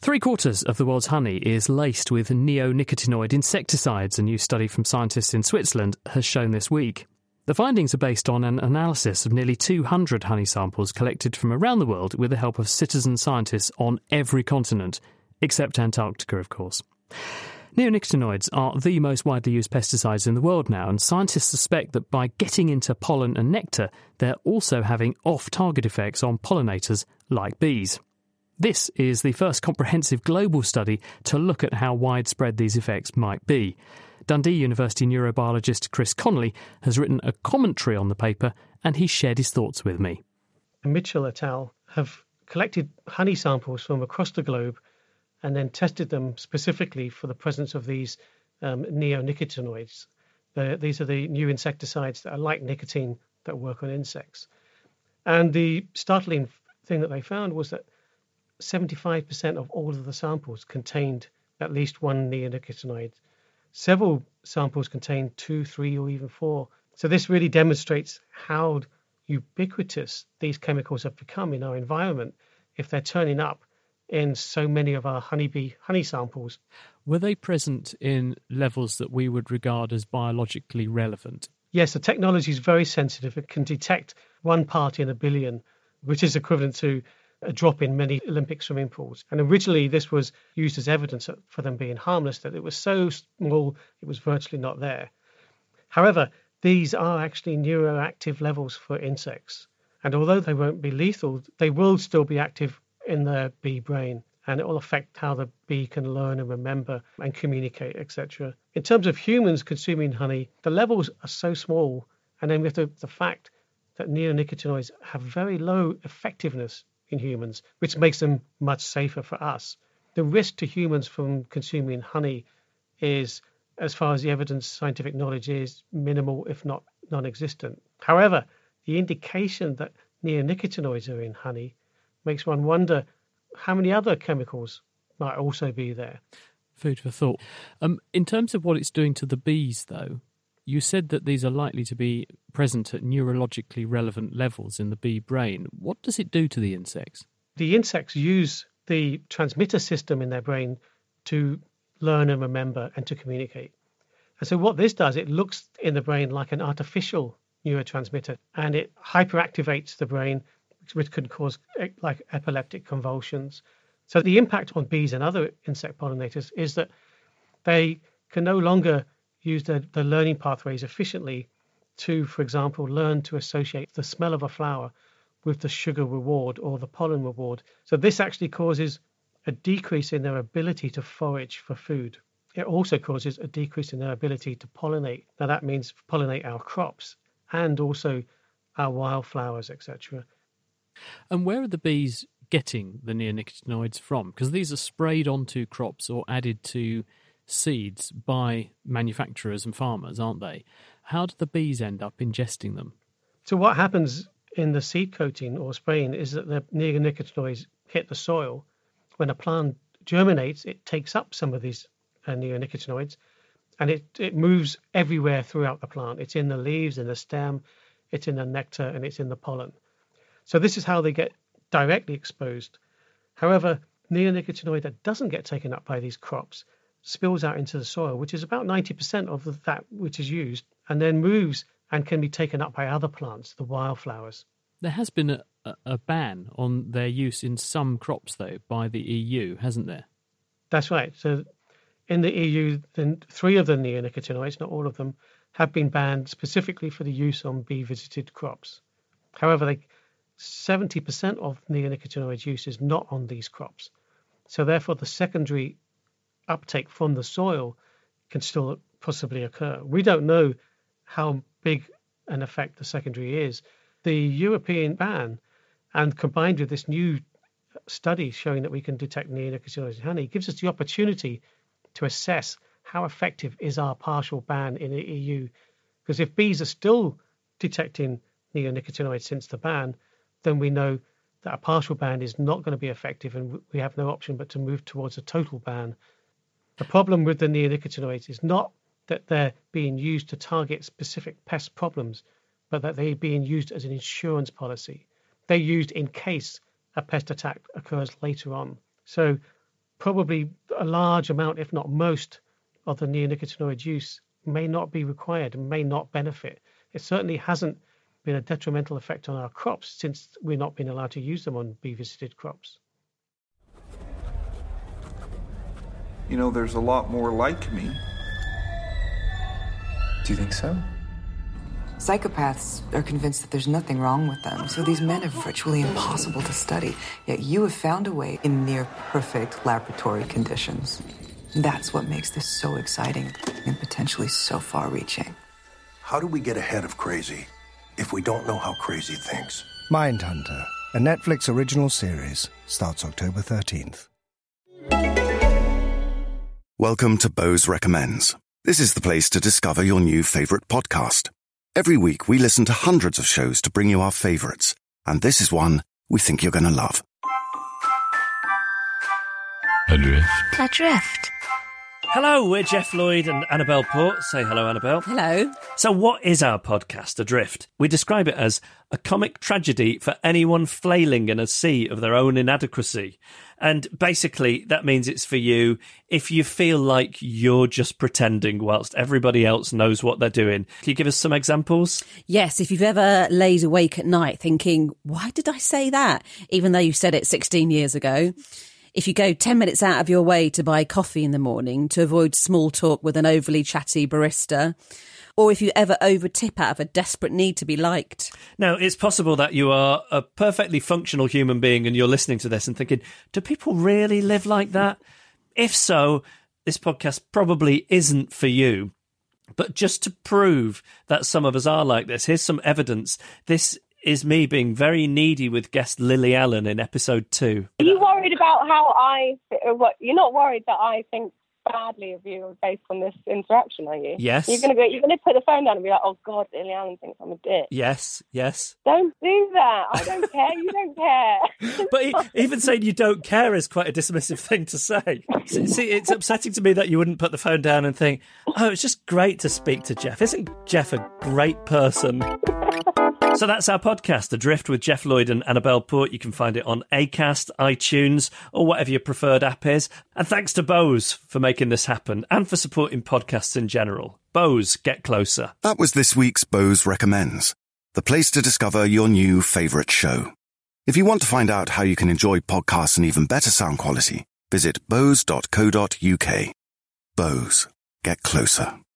Three-quarters of the world's honey is laced with neonicotinoid insecticides, a new study from scientists in Switzerland has shown this week. The findings are based on an analysis of nearly 200 honey samples collected from around the world with the help of citizen scientists on every continent, except Antarctica, of course. Neonicotinoids are the most widely used pesticides in the world now, and scientists suspect that by getting into pollen and nectar, they're also having off-target effects on pollinators like bees. This is the first comprehensive global study to look at how widespread these effects might be. Dundee University neurobiologist Chris Connolly has written a commentary on the paper, and he shared his thoughts with me. Mitchell et al. Have collected honey samples from across the globe and then tested them specifically for the presence of these neonicotinoids. These are the new insecticides that are like nicotine that work on insects. And the startling thing that they found was that 75% of all of the samples contained at least one neonicotinoid. Several samples contained 2, 3, or even 4. So this really demonstrates how ubiquitous these chemicals have become in our environment if they're turning up in so many of our honey samples. Were they present in levels that we would regard as biologically relevant? Yes, the technology is very sensitive. It can detect 1 part in a billion, which is equivalent to a drop in many Olympic swimming pools. And originally this was used as evidence for them being harmless, that it was so small it was virtually not there. However, these are actually neuroactive levels for insects. And although they won't be lethal, they will still be active in the bee brain, and it will affect how the bee can learn and remember and communicate, etc. In terms of humans consuming honey, the levels are so small, and then with the fact that neonicotinoids have very low effectiveness in humans, which makes them much safer for us. The risk to humans from consuming honey is, as far as the evidence, scientific knowledge is, minimal, if not non-existent. However, the indication that neonicotinoids are in honey makes one wonder how many other chemicals might also be there. Food for thought. In terms of what it's doing to the bees, though, you said that these are likely to be present at neurologically relevant levels in the bee brain. What does it do to the insects? The insects use the transmitter system in their brain to learn and remember and to communicate. And so what this does, it looks in the brain like an artificial neurotransmitter, and it hyperactivates the brain, which can cause like epileptic convulsions. So the impact on bees and other insect pollinators is that they can no longer use the learning pathways efficiently to, for example, learn to associate the smell of a flower with the sugar reward or the pollen reward. So this actually causes a decrease in their ability to forage for food. It also causes a decrease in their ability to pollinate. Now that means pollinate our crops and also our wildflowers, etc. And where are the bees getting the neonicotinoids from? Because these are sprayed onto crops or added to seeds by manufacturers and farmers, aren't they? How do the bees end up ingesting them? So what happens in the seed coating or spraying is that the neonicotinoids hit the soil. When a plant germinates, it takes up some of these neonicotinoids, and it moves everywhere throughout the plant. It's in the leaves, in the stem, it's in the nectar, and it's in the pollen. So this is how they get directly exposed. However, neonicotinoid that doesn't get taken up by these crops spills out into the soil, which is about 90% of that which is used, and then moves and can be taken up by other plants, the wildflowers. There has been a ban on their use in some crops, though, by the EU, hasn't there? That's right. So in the EU, then 3 of the neonicotinoids, not all of them, have been banned specifically for the use on bee-visited crops. However, 70% of neonicotinoid use is not on these crops. So therefore, the secondary uptake from the soil can still possibly occur. We don't know how big an effect the secondary is. The European ban, and combined with this new study showing that we can detect neonicotinoids in honey, gives us the opportunity to assess how effective is our partial ban in the EU. Because if bees are still detecting neonicotinoids since the ban, then we know that a partial ban is not going to be effective, and we have no option but to move towards a total ban. The problem with the neonicotinoids is not that they're being used to target specific pest problems, but that they're being used as an insurance policy. They're used in case a pest attack occurs later on. So probably a large amount, if not most, of the neonicotinoid use may not be required and may not benefit. It certainly hasn't been a detrimental effect on our crops since we're not being allowed to use them on bee-visited crops. You know, there's a lot more like me. Do you think so? Psychopaths are convinced that there's nothing wrong with them, so these men are virtually impossible to study. Yet you have found a way in near-perfect laboratory conditions. That's what makes this so exciting and potentially so far-reaching. How do we get ahead of crazy if we don't know how crazy thinks? Mindhunter, a Netflix original series, starts October 13th. Welcome to Bose Recommends. This is the place to discover your new favorite podcast. Every week, we listen to hundreds of shows to bring you our favorites, and this is one we think you're going to love. Adrift. Hello, we're Jeff Lloyd and Annabelle Port. Say hello, Annabelle. Hello. So what is our podcast, Adrift? We describe it as a comic tragedy for anyone flailing in a sea of their own inadequacy. And basically, that means it's for you if you feel like you're just pretending whilst everybody else knows what they're doing. Can you give us some examples? Yes, if you've ever laid awake at night thinking, why did I say that? Even though you said it 16 years ago. If you go 10 minutes out of your way to buy coffee in the morning to avoid small talk with an overly chatty barista, or if you ever over-tip out of a desperate need to be liked. Now, it's possible that you are a perfectly functional human being and you're listening to this and thinking, do people really live like that? If so, this podcast probably isn't for you. But just to prove that some of us are like this, here's some evidence. This is me being very needy with guest Lily Allen in episode 2. Are you worried about how you're not worried that I think badly of you based on this interaction, are you? Yes. You're going to put the phone down and be like, oh God, Lily Allen thinks I'm a dick. Yes. Don't do that. I don't care. You don't care. But even saying you don't care is quite a dismissive thing to say. See, it's upsetting to me that you wouldn't put the phone down and think, oh, it's just great to speak to Jeff. Isn't Jeff a great person? So that's our podcast, Adrift with Jeff Lloyd and Annabelle Port. You can find it on Acast, iTunes, or whatever your preferred app is. And thanks to Bose for making this happen and for supporting podcasts in general. Bose, get closer. That was this week's Bose Recommends, the place to discover your new favourite show. If you want to find out how you can enjoy podcasts in even better sound quality, visit bose.co.uk. Bose, get closer.